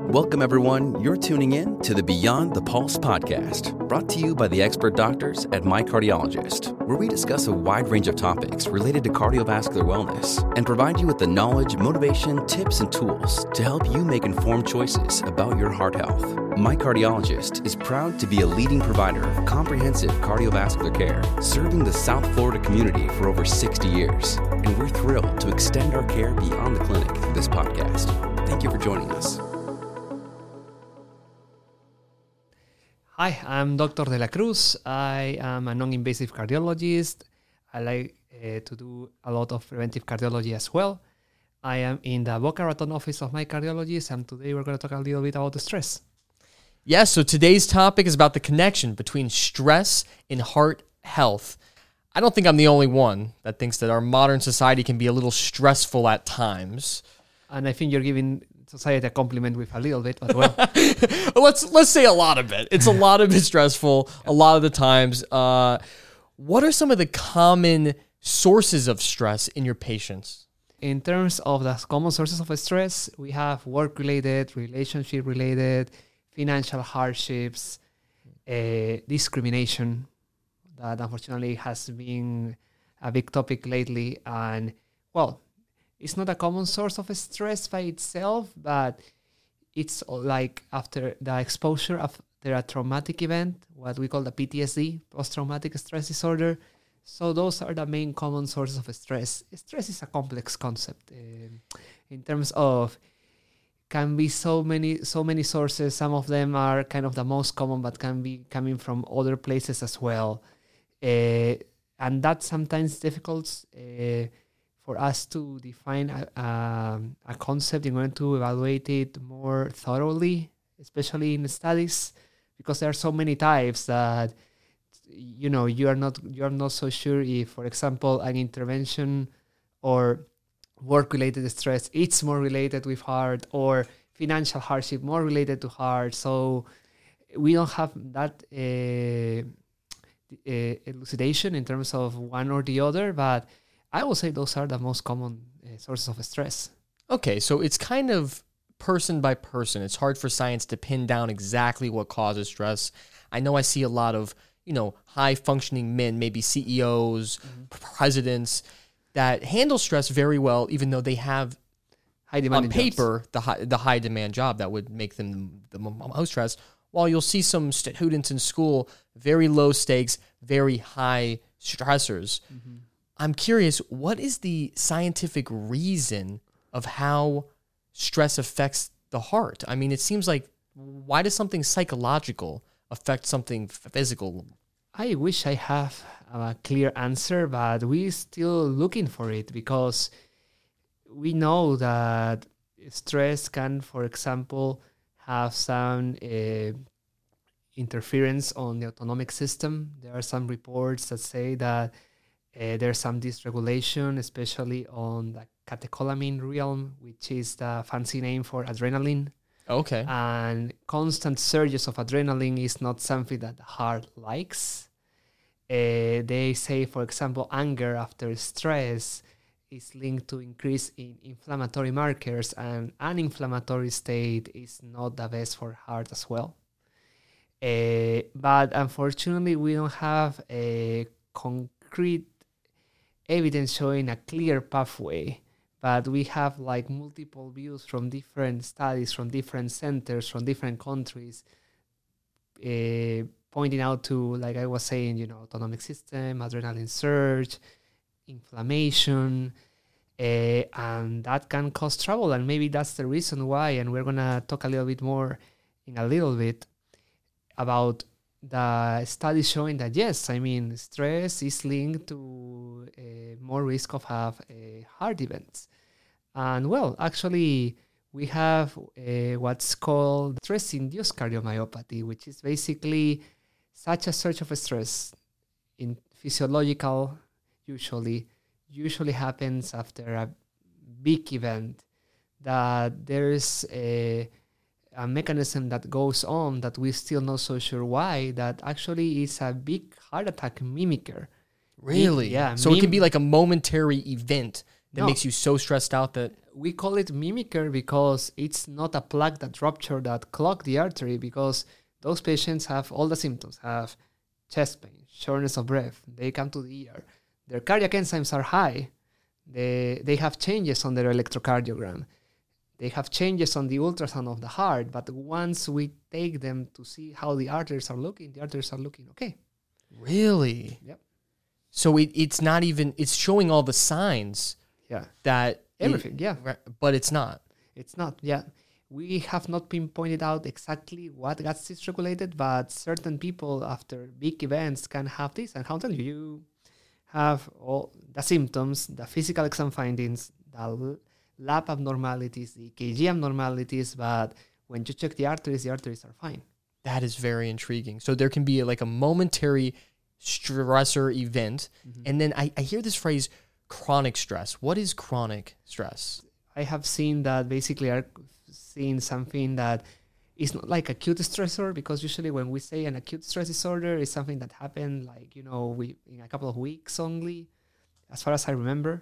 Welcome, everyone. You're tuning in to the Beyond the Pulse podcast, brought to you by the expert doctors at My Cardiologist, where we discuss a wide range of topics related to cardiovascular wellness and provide you with the knowledge, motivation, tips, and tools to help you make informed choices about your heart health. My Cardiologist is proud to be a leading provider of comprehensive cardiovascular care, serving the South Florida community for over 60 years. And we're thrilled to extend our care beyond the clinic through this podcast. Thank you for joining us. Hi, I'm Dr. De La Cruz. I am a non-invasive cardiologist. I like to do a lot of preventive cardiology as well. I am in the Boca Raton office of My Cardiologist, and today we're going to talk a little bit about the stress. Yes, so today's topic is about the connection between stress and heart health. I don't think I'm the only one that thinks that our modern society can be a little stressful at times. And I think you're giving society a compliment with a little bit, but well. let's say a lot of it. It's a lot of it stressful a lot of the times. What are some of the common sources of stress in your patients? In terms of the common sources of stress, we have work-related, relationship-related, financial hardships, discrimination that unfortunately has been a big topic lately. And, well, it's not a common source of stress by itself, but it's like after the exposure after a traumatic event, what we call the PTSD, post-traumatic stress disorder. So those are the main common sources of stress. Stress is a complex concept in terms of can be so many sources. Some of them are kind of the most common, but can be coming from other places as well. And that's sometimes difficult for us to define a concept in order to evaluate it more thoroughly, especially in studies, because there are so many types that you're not so sure if, for example, an intervention or work-related stress, it's more related with heart, or financial hardship more related to heart. So we don't have that elucidation in terms of one or the other, but I will say those are the most common sources of stress. Okay, so it's kind of person by person. It's hard for science to pin down exactly what causes stress. I know I see a lot of, high-functioning men, maybe CEOs, presidents, that handle stress very well, even though they have, on paper, the high-demand job that would make them the most stressed, while you'll see some students in school, very low stakes, very high stressors. Mm-hmm. I'm curious, what is the scientific reason of how stress affects the heart? I mean, it seems like, why does something psychological affect something physical? I wish I have a clear answer, but we're still looking for it, because we know that stress can, for example, have some interference on the autonomic system. There are some reports that say that there's some dysregulation, especially on the catecholamine realm, which is the fancy name for adrenaline. Okay. And constant surges of adrenaline is not something that the heart likes. They say, for example, anger after stress is linked to increase in inflammatory markers, and an inflammatory state is not the best for heart as well. But unfortunately, we don't have a concrete evidence showing a clear pathway, but we have like multiple views from different studies, from different centers, from different countries, pointing out to, like I was saying, autonomic system, adrenaline surge, inflammation, and that can cause trouble. And maybe that's the reason why, and we're going to talk a little bit more in a little bit about the studies showing that, yes, stress is linked to more risk of have heart events. And, well, actually, we have what's called stress-induced cardiomyopathy, which is basically such a surge of stress in physiological, usually happens after a big event, that there's a mechanism that goes on that we're still not so sure why, that actually is a big heart attack mimicker. Really? Yeah. So it can be like a momentary event that No. makes you so stressed out that We call it mimicker because it's not a plaque that ruptured that clogged the artery, because those patients have all the symptoms, have chest pain, shortness of breath. They come to the ER. Their cardiac enzymes are high. They have changes on their electrocardiogram. They have changes on the ultrasound of the heart. But once we take them to see how the arteries are looking okay. really. Yep. So it's not even, it's showing all the signs Yeah. that Everything, yeah. but it's not. It's not, yeah. We have not pinpointed out exactly what got dysregulated, but certain people after big events can have this. And I'll tell you, you have all the symptoms, the physical exam findings, the lab abnormalities, the EKG abnormalities, but when you check the arteries are fine. That is very intriguing. So there can be like a momentary stressor event. And then I hear this phrase, chronic stress. What is chronic stress? I have seen that basically are seeing something that is not like acute stressor, because usually when we say an acute stress disorder, it's something that happened like, we in a couple of weeks only, as far as I remember.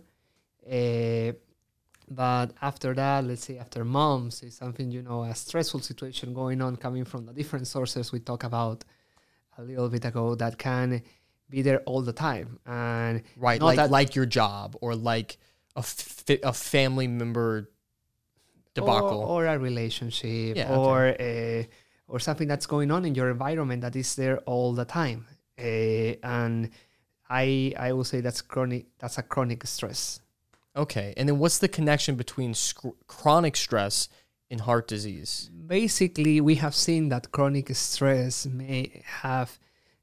But after that, let's say after months, it's something, a stressful situation going on coming from the different sources we talked about a little bit ago that can be there all the time. And Right, like your job or like a family member debacle. or a relationship, Yeah, or something that's going on in your environment that is there all the time. And I will say that's a chronic stress. Okay, and then what's the connection between chronic stress and heart disease? Basically, we have seen that chronic stress may have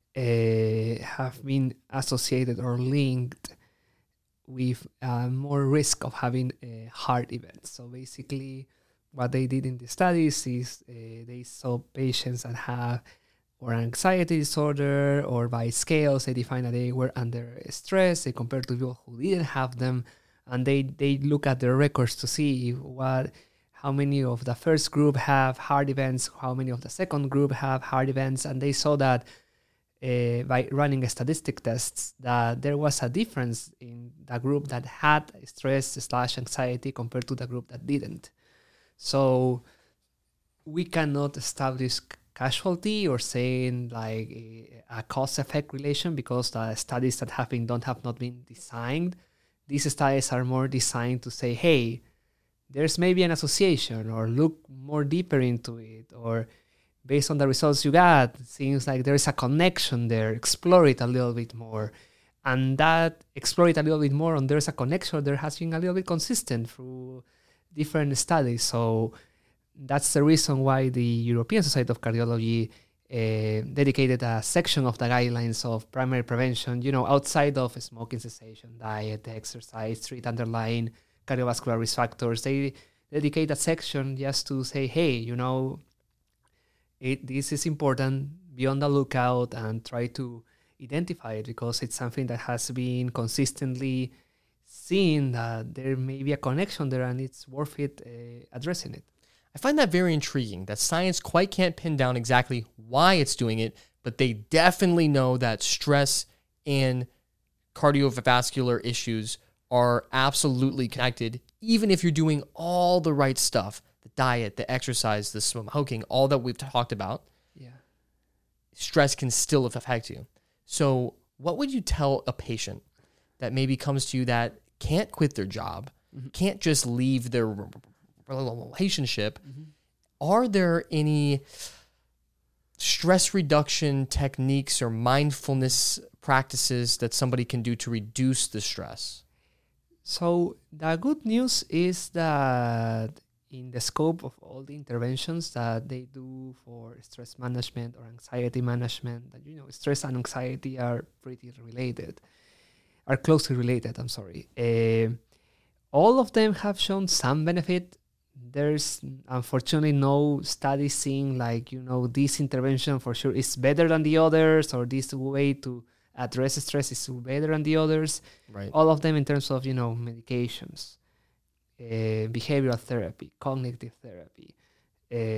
been associated or linked with more risk of having heart events. So basically, what they did in the studies is they saw patients that have or anxiety disorder, or by scales, they defined that they were under stress. They compared to people who didn't have them, and they look at their records to see how many of the first group have heart events, how many of the second group have heart events, and they saw that by running statistic tests, that there was a difference in the group that had stress/anxiety compared to the group that didn't. So we cannot establish casualty or saying like a cause-effect relation, because the studies that have not been designed. These studies are more designed to say, hey, there's maybe an association, or look more deeper into it, or based on the results you got, it seems like there is a connection there. Explore it a little bit more. And that explore it a little bit more, and there's a connection there has been a little bit consistent through different studies. So that's the reason why the European Society of Cardiology dedicated a section of the guidelines of primary prevention, outside of smoking cessation, diet, exercise, treat underlying cardiovascular risk factors. They dedicate a section just to say, hey, this is important, be on the lookout and try to identify it, because it's something that has been consistently seen that there may be a connection there, and it's worth it addressing it. I find that very intriguing that science quite can't pin down exactly why it's doing it, but they definitely know that stress and cardiovascular issues are absolutely connected, even if you're doing all the right stuff, the diet, the exercise, the smoking, all that we've talked about. Yeah. Stress can still affect you. So what would you tell a patient that maybe comes to you that can't quit their job, can't just leave their relationship? Are there any stress reduction techniques or mindfulness practices that somebody can do to reduce the stress? So the good news is that in the scope of all the interventions that they do for stress management or anxiety management, that stress and anxiety are closely related, I'm sorry. All of them have shown some benefit. There's unfortunately no study saying like, this intervention for sure is better than the others, or this way to address stress is better than the others. Right. All of them in terms of, medications, behavioral therapy, cognitive therapy,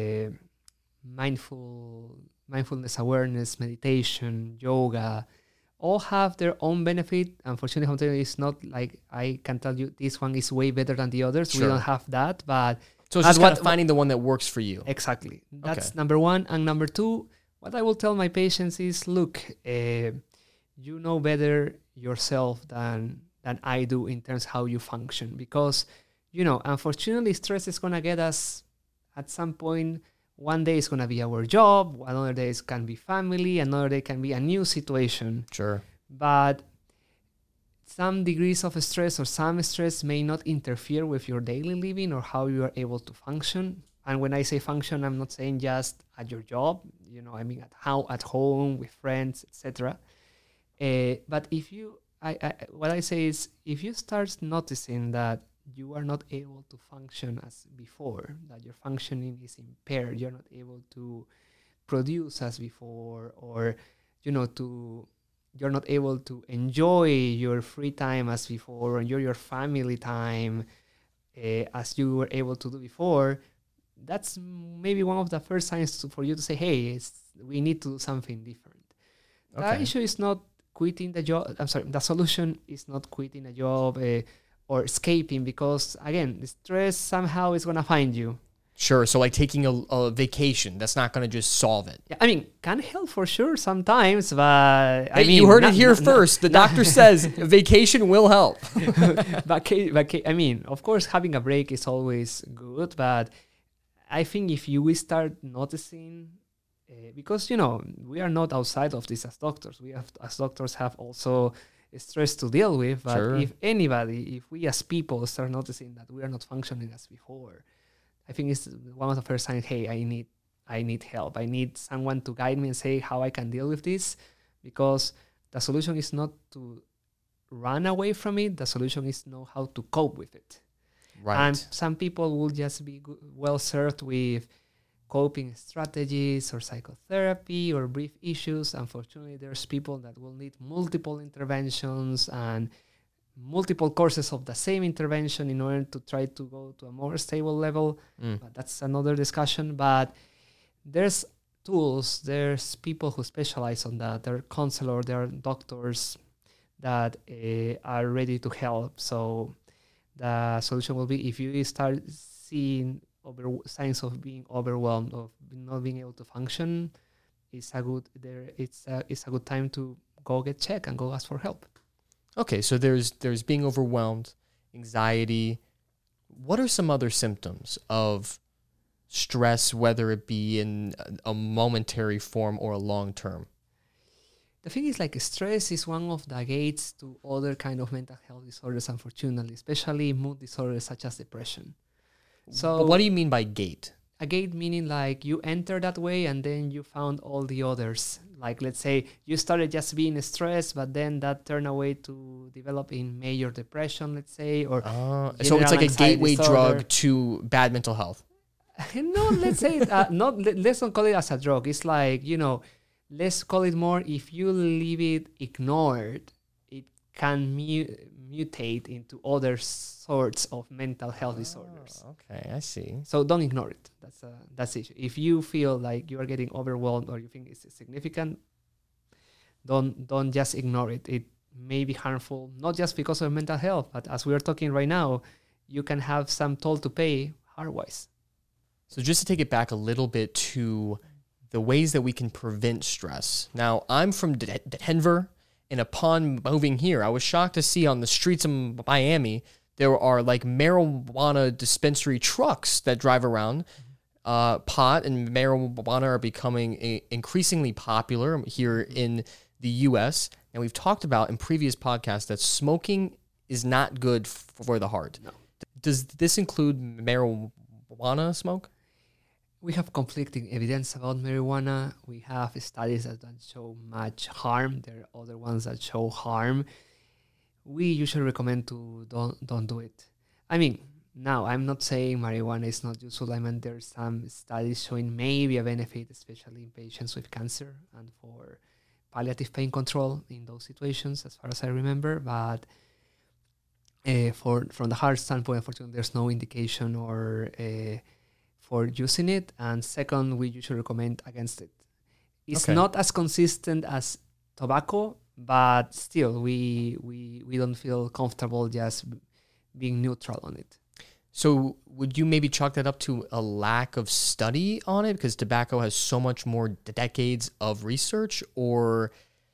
mindfulness awareness, meditation, yoga, all have their own benefit. Unfortunately, it's not like I can tell you this one is way better than the others. Sure. We don't have that, but So it's just kind of finding the one that works for you. exactly. That's Okay. number one. And number two, what I will tell my patients is, look, you know better yourself than I do in terms of how you function. Because, unfortunately, stress is going to get us at some point. One day it's going to be our job. Another day it can be family. Another day can be a new situation. Sure. But some degrees of stress or some stress may not interfere with your daily living or how you are able to function. And when I say function, I'm not saying just at your job, I mean at home, with friends, etc. But if you, what I say is, if you start noticing that you are not able to function as before, that your functioning is impaired, you're not able to produce as before, or you're not able to enjoy your free time as before, or enjoy your family time as you were able to do before, that's maybe one of the first signs for you to say, hey, we need to do something different. The issue is not quitting the job. I'm sorry, the solution is not quitting a job or escaping, because, again, the stress somehow is going to find you. Sure. So like taking a vacation, that's not going to just solve it. Yeah, I mean, can help for sure sometimes, but Hey, you heard it here first. The doctor says vacation will help. But I mean, of course, having a break is always good, but I think if you will start noticing, because, we are not outside of this as doctors. As doctors have also stress to deal with, but Sure. if we as people start noticing that we are not functioning as before, I think it's one of the first signs, hey, I need help. I need someone to guide me and say how I can deal with this, because the solution is not to run away from it. The solution is know how to cope with it. Right. And some people will just be well served with coping strategies or psychotherapy or brief issues. Unfortunately, there's people that will need multiple interventions and multiple courses of the same intervention in order to try to go to a more stable level. But that's another discussion. But there's tools, there's people who specialize on that. There are counselors, there are doctors that are ready to help. So the solution will be, if you start seeing signs of being overwhelmed, of not being able to function, it's a good time to go get checked and go ask for help. Okay, so there's being overwhelmed, anxiety. What are some other symptoms of stress, whether it be in a momentary form or a long term? The thing is, like, stress is one of the gates to other kind of mental health disorders, unfortunately, especially mood disorders such as depression. So But what do you mean by gate? a gate meaning like you enter that way and then you found all the others. Like, let's say you started just being stressed, but then that turned away to develop in major depression, let's say, or So it's general like a anxiety gateway disorder. drug to bad mental health. No, let's say let's not call it as a drug. It's like, let's call it more, if you leave it ignored, it can mutate into other sorts of mental health disorders. Okay, I see. So don't ignore it. That's the issue. If you feel like you are getting overwhelmed or you think it's significant, don't just ignore it. It may be harmful, not just because of mental health, but as we are talking right now, you can have some toll to pay heart-wise. So just to take it back a little bit to the ways that we can prevent stress. Now, I'm from Denver, and upon moving here, I was shocked to see on the streets of Miami, there are like marijuana dispensary trucks that drive around. Pot and marijuana are becoming increasingly popular here in the U.S. And we've talked about in previous podcasts that smoking is not good for the heart. No. Does this include marijuana smoke? We have conflicting evidence about marijuana. We have studies that don't show much harm. There are other ones that show harm. We usually recommend to don't do it. I mean, now I'm not saying marijuana is not useful. I mean, there's some studies showing maybe a benefit, especially in patients with cancer and for palliative pain control in those situations, as far as I remember. But from the heart standpoint, unfortunately, there's no indication or for using it. And second, we usually recommend against it. It's Okay. not as consistent as tobacco, but still we don't feel comfortable just being neutral on it. So would you maybe chalk that up to a lack of study on it because tobacco has so much more decades of research, or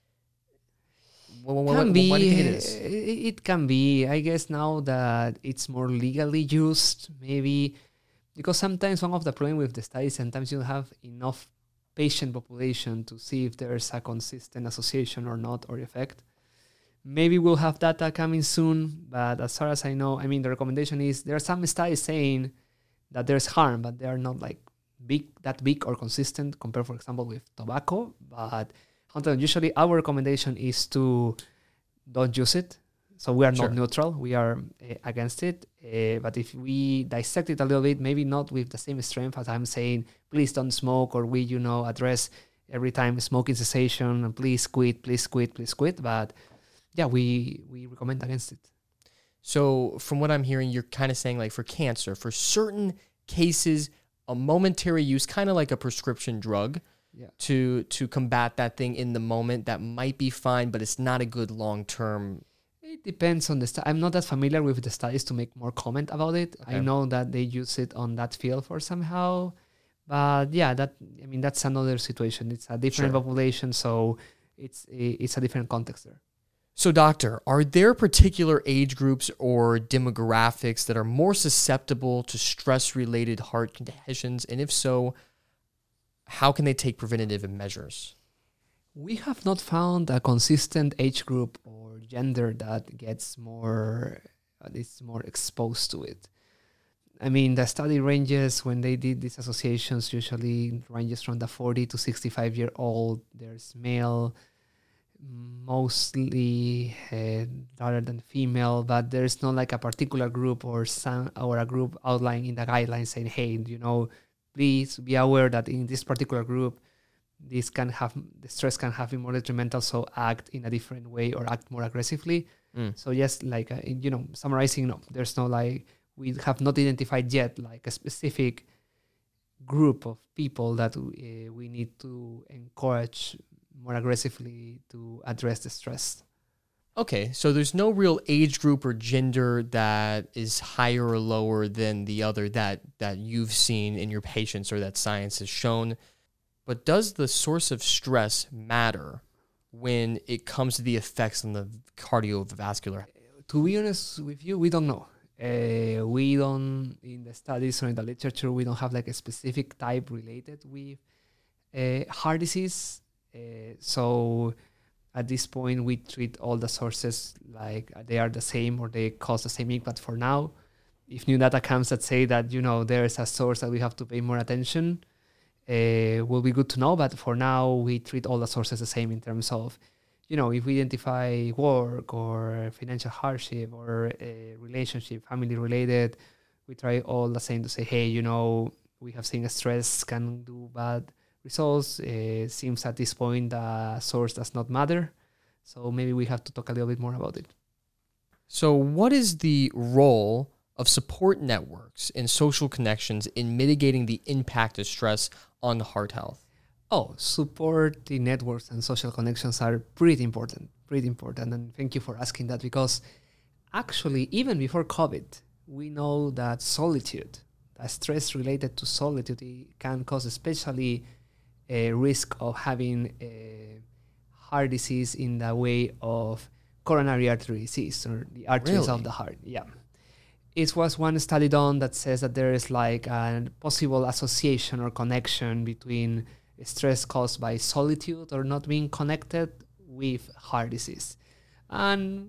what do you think it is? It can be. I guess now that it's more legally used, maybe because sometimes one of the problems with the studies, sometimes you don't have enough patient population to see if there's a consistent association or not, or effect. Maybe we'll have data coming soon, but as far as I know, I mean, the recommendation is there are some studies saying that there's harm, but they are not like that big or consistent compared, for example, with tobacco. But usually our recommendation is to don't use it. So we are not neutral. We are against it. But if we dissect it a little bit, maybe not with the same strength as I'm saying, please don't smoke, or we, address every time smoking cessation and please quit. But yeah, we recommend against it. So from what I'm hearing, you're kind of saying like for cancer, for certain cases, a momentary use, kind of like a prescription drug, to combat that thing in the moment, that might be fine, but it's not a good long-term. It depends on the study. I'm not that familiar with the studies to make more comment about it. Okay. I know that they use it on that field for somehow, but yeah, that's another situation. It's a different population, so it's a different context there. So, doctor, are there particular age groups or demographics that are more susceptible to stress-related heart conditions? And if so, how can they take preventative measures? We have not found a consistent age group or gender that is more exposed to it. I mean, the study ranges, when they did these associations, usually ranges from the 40 to 65-year-old. There's male, mostly rather than female, but there's not like a particular group or a group outlined in the guidelines saying, hey, please be aware that in this particular group, the stress can have been more detrimental, so act in a different way or act more aggressively. So just like, summarizing, no, there's no we have not identified yet like a specific group of people that we need to encourage more aggressively to address the stress. Okay, so there's no real age group or gender that is higher or lower than the other that you've seen in your patients or that science has shown. But does the source of stress matter when it comes to the effects on the cardiovascular? To be honest with you, we don't know. We don't, in the studies or in the literature, we don't have like a specific type related with heart disease. So at this point, we treat all the sources like they are the same or they cause the same impact for now. If new data comes that say that, there is a source that we have to pay more attention, will be good to know. But for now, we treat all the sources the same in terms of, if we identify work or financial hardship or a relationship, family related, we try all the same to say, hey, we have seen stress can do bad results. Seems at this point the source does not matter. So maybe we have to talk a little bit more about it. So what is the role of support networks and social connections in mitigating the impact of stress on heart health? Support the networks and social connections are pretty important. And thank you for asking that, because actually, even before COVID, we know that solitude, the stress related to solitude, can cause especially a risk of having a heart disease in the way of coronary artery disease, or the arteries of the heart. Yeah. It was one study done that says that there is like a possible association or connection between stress caused by solitude or not being connected with heart disease. And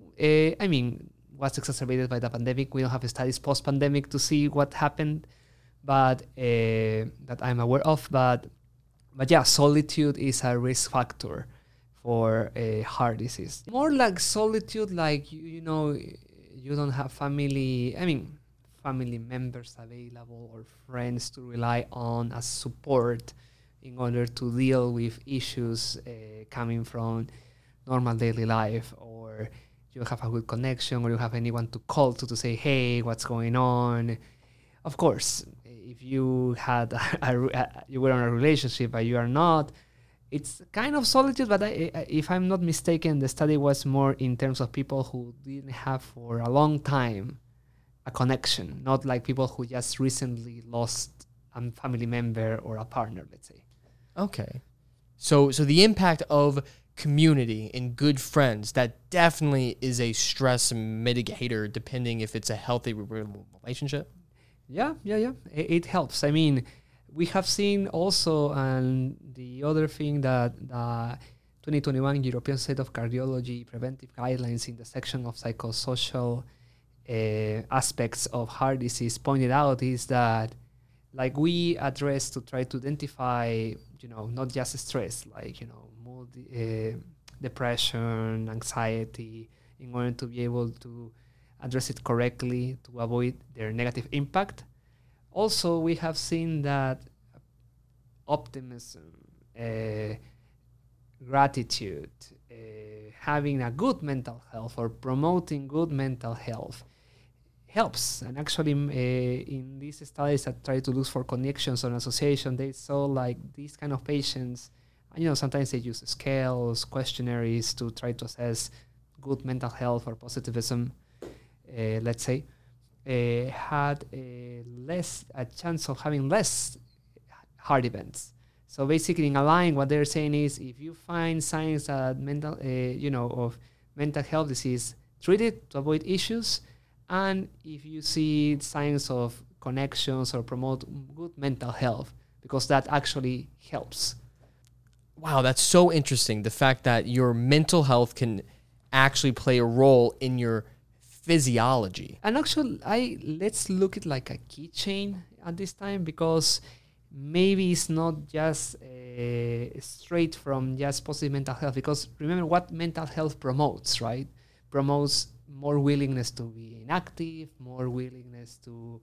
was exacerbated by the pandemic. We don't have studies post-pandemic to see what happened, but that I'm aware of. But yeah, solitude is a risk factor for a heart disease. More like solitude, like, you don't have family members available or friends to rely on as support in order to deal with issues coming from normal daily life, or you have a good connection, or you have anyone to call to say, hey, what's going on? Of course, if you had you were in a relationship but you are not, it's kind of solitude, but if I'm not mistaken, the study was more in terms of people who didn't have for a long time a connection, not like people who just recently lost a family member or a partner, let's say. Okay. So the impact of community and good friends, that definitely is a stress mitigator, depending if it's a healthy relationship. Yeah. It helps. I mean, we have seen also, and the other thing that the 2021 European State of Cardiology preventive guidelines in the section of psychosocial aspects of heart disease pointed out is that, like, we address to try to identify, not just stress, like, depression, anxiety, in order to be able to address it correctly to avoid their negative impact. Also, we have seen that optimism, gratitude, having a good mental health or promoting good mental health helps. And actually, in these studies that try to look for connections or association, they saw like these kind of patients, sometimes they use scales, questionnaires to try to assess good mental health or positivism, let's say, had a chance of having less heart events. So basically, in a line, what they're saying is, if you find signs that of mental health disease, treat it to avoid issues. And if you see signs of connections or promote good mental health, because that actually helps. Wow, that's so interesting. The fact that your mental health can actually play a role in your physiology. And actually, let's look at like a keychain at this time, because maybe it's not just straight from just positive mental health. Because remember what mental health promotes, right? Promotes more willingness to be inactive, more willingness to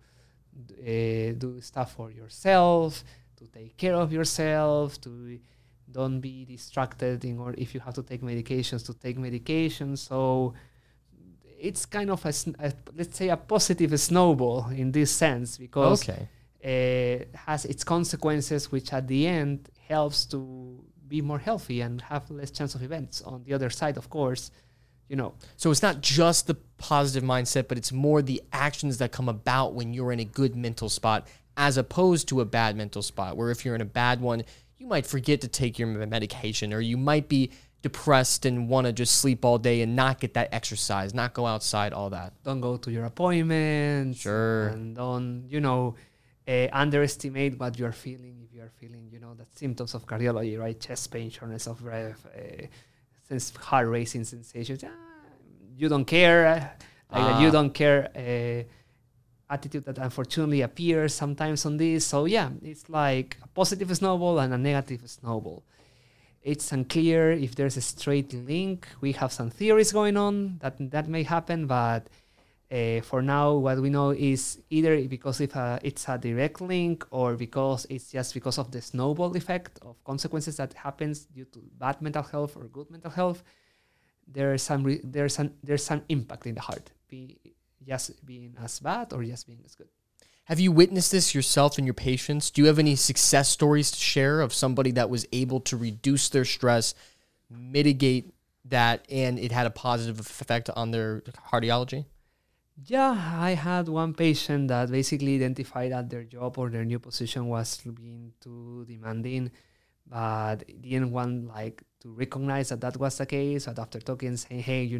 do stuff for yourself, to take care of yourself, to don't be distracted, or if you have to take medications, to take medications. So it's kind of let's say a positive snowball in this sense, because has its consequences, which at the end helps to be more healthy and have less chance of events on the other side, of course. So it's not just the positive mindset, but it's more the actions that come about when you're in a good mental spot, as opposed to a bad mental spot, where if you're in a bad one, you might forget to take your medication, or you might be depressed and want to just sleep all day and not get that exercise, not go outside, all that. Don't go to your appointments. Sure. And don't, underestimate what you're feeling. If you're feeling, the symptoms of cardiology, right? Chest pain, shortness of breath, heart racing sensations. You don't care. You don't care attitude that unfortunately appears sometimes on this. So yeah, it's like a positive snowball and a negative snowball. It's unclear if there's a straight link. We have some theories going on that may happen, but for now, what we know is either because it's a direct link, or because it's just because of the snowball effect of consequences that happens due to bad mental health or good mental health. There's some impact in the heart, just being as bad or just being as good. Have you witnessed this yourself in your patients? Do you have any success stories to share of somebody that was able to reduce their stress, mitigate that, and it had a positive effect on their cardiology? Yeah, I had one patient that basically identified that their job or their new position was being too demanding, but didn't want to recognize that was the case. But after talking, saying, hey,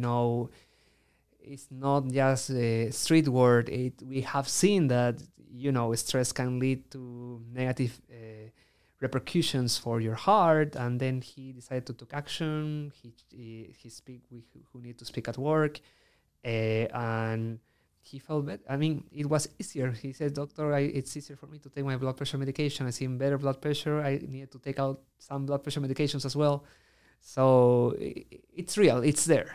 it's not just a street word. We have seen that, stress can lead to negative repercussions for your heart. And then he decided to take action. He speak with who need to speak at work. And he felt better. I mean, it was easier. He said, doctor, it's easier for me to take my blood pressure medication. I see better blood pressure. I needed to take out some blood pressure medications as well. So it's real. It's there.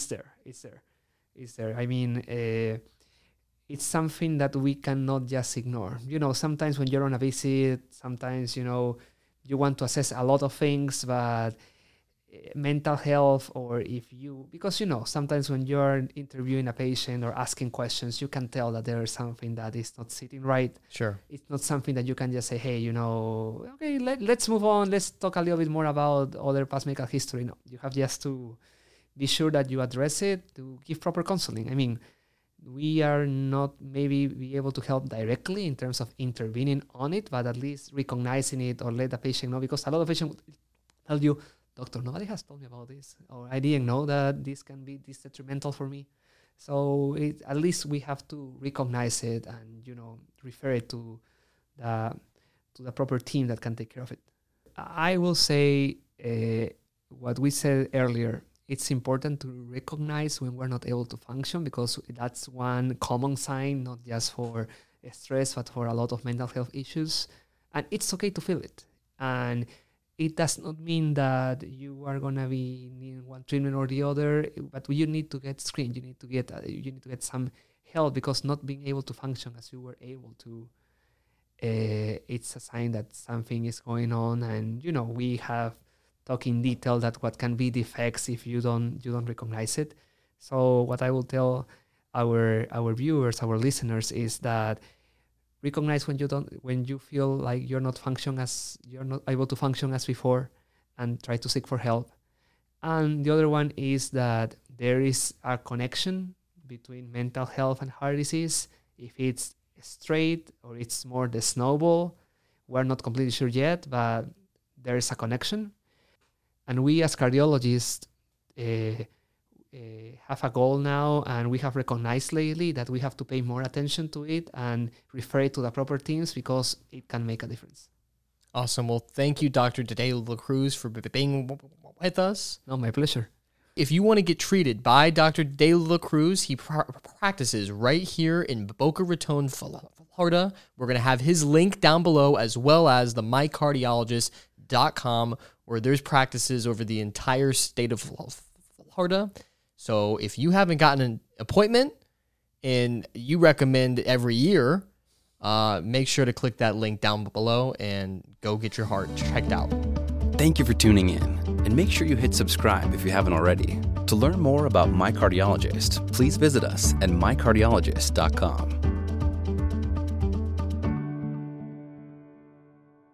I mean, it's something that we cannot just ignore. Sometimes when you're on a visit, sometimes, you want to assess a lot of things, but mental health, or if you, because sometimes when you're interviewing a patient or asking questions, you can tell that there is something that is not sitting right. Sure. It's not something that you can just say, hey, okay, let's move on. Let's talk a little bit more about other past medical history. No, you have just to be sure that you address it, to give proper counseling. I mean, we are not maybe be able to help directly in terms of intervening on it, but at least recognizing it or let the patient know, because a lot of patients tell you, doctor, nobody has told me about this, or I didn't know that this can be this detrimental for me. So at least we have to recognize it and refer it to the proper team that can take care of it. I will say what we said earlier. It's important to recognize when we're not able to function, because that's one common sign, not just for stress, but for a lot of mental health issues. And it's okay to feel it. And it does not mean that you are going to be needing one treatment or the other, but you need to get screened. You need to get some help, because not being able to function as you were able to, it's a sign that something is going on. And, we have talk in detail that what can be the effects if you don't recognize it. So what I will tell our viewers, our listeners, is that recognize when you feel like you're not able to function as before, and try to seek for help. And the other one is that there is a connection between mental health and heart disease. If it's straight or it's more the snowball, we're not completely sure yet, but there is a connection. And we as cardiologists have a goal now, and we have recognized lately that we have to pay more attention to it and refer it to the proper teams, because it can make a difference. Awesome. Well, thank you, Dr. De La Cruz, for being with us. No, my pleasure. If you want to get treated by Dr. De La Cruz, he practices right here in Boca Raton, Florida. We're going to have his link down below, as well as the mycardiologist.com, where there's practices over the entire state of Florida. So if you haven't gotten an appointment and you recommend every year, make sure to click that link down below and go get your heart checked out. Thank you for tuning in, and make sure you hit subscribe if you haven't already. To learn more about My Cardiologist, please visit us at mycardiologist.com.